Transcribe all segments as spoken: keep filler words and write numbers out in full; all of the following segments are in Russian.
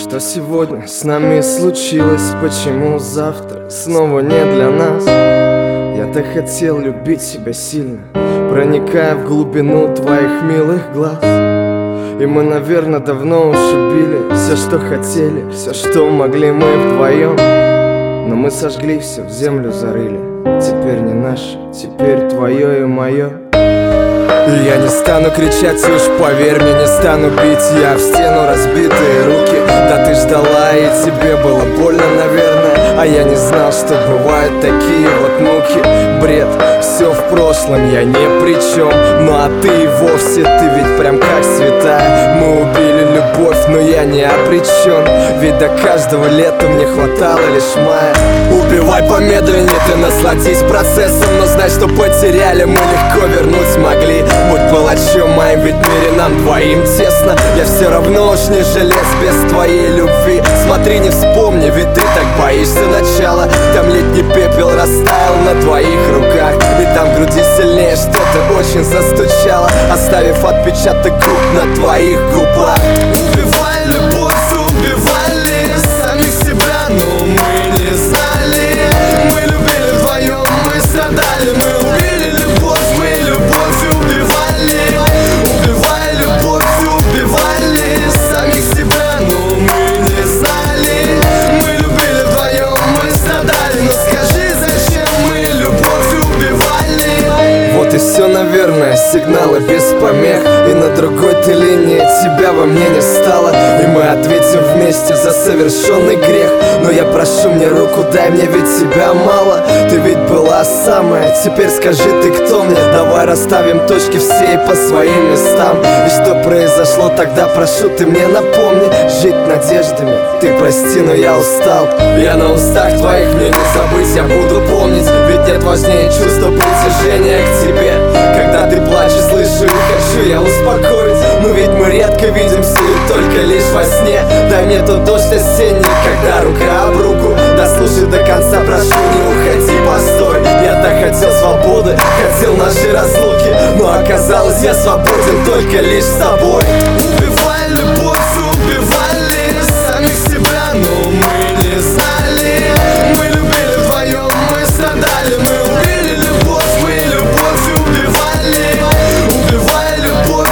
Что сегодня с нами случилось, почему завтра снова не для нас? Я-то хотел любить себя сильно, проникая в глубину твоих милых глаз. И мы, наверное, давно уж убили все, что хотели, все, что могли мы вдвоем. Но мы сожгли все, в землю зарыли. Теперь не наше, теперь твое и мое. И я не стану кричать, уж поверь мне, не стану бить я в стену разбитые руки. Да ты ждала, и тебе было больно, наверное. А я не знал, что бывают такие вот муки. Бред, все в прошлом, я ни при чем. Ну а ты и вовсе, ты ведь прям как святая. Мы убили любовь, но я не обречен. Ведь до каждого лета мне хватало лишь мая. Убивай помедленнее, ты насладись процессом. Но знай, что потеряли, мы легко вернуть могли. Будь палачом моим, ведь в мире нам двоим тесно. Я все равно уж не желез без твоей любви. Смотри, не вспомни, ведь ты так боишься начала. Там летний пепел растаял на твоих руках. И там в груди сильнее что-то очень застучало, оставив отпечаток губ на твоих губах. Убивай любовь, убивали самих себя, но мы не знали. Мы любили вдвоем, мы страдали, мы убили любовь, мы любовь убивали. Убивай любовь, убивали самих себя, но мы не знали. Мы любили вдвоем, мы страдали, но скажи, зачем мы любовь убивали? Вот и все, наверное, сигналы без помех. И на другой ты линии тебя во мне не стало. И мы ответим вместе за совершенный грех. Но я прошу, мне руку дай, мне ведь тебя мало. Ты ведь была самая, теперь скажи, ты кто мне? Давай расставим точки все и по своим местам. И что произошло тогда, прошу, ты мне напомни. Жить надеждами, ты прости, но я устал. Я на устах твоих, мне не забыть, я буду помнить. Ведь нет важнее чувства притяжения к тебе. Когда ты плачешь, слышу и хочу я успокоить. Но ведь мы редко видимся и только лишь во сне. Дай мне тот дождь осенний, когда рука об руку. Дослушай до конца, прошу, не уходи, постой. Я так хотел свободы, хотел нашей разлуки, но оказалось, я свободен только лишь с тобой. Убивай любовь, убивали самих себя, но мы не знали. Мы любили вдвоем, мы страдали, мы убили любовь, мы любовь убивали. Убивай любовь,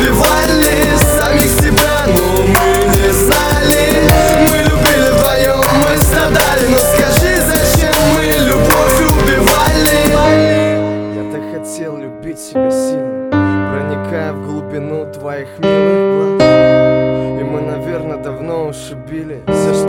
убивали самих себя, но мы не знали. Мы любили вдвоем, мы страдали, но скажи, зачем мы любовь убивали? Я так хотел любить себя сильно, проникая в глубину твоих милых глаз. И мы, наверное, давно уж убили все,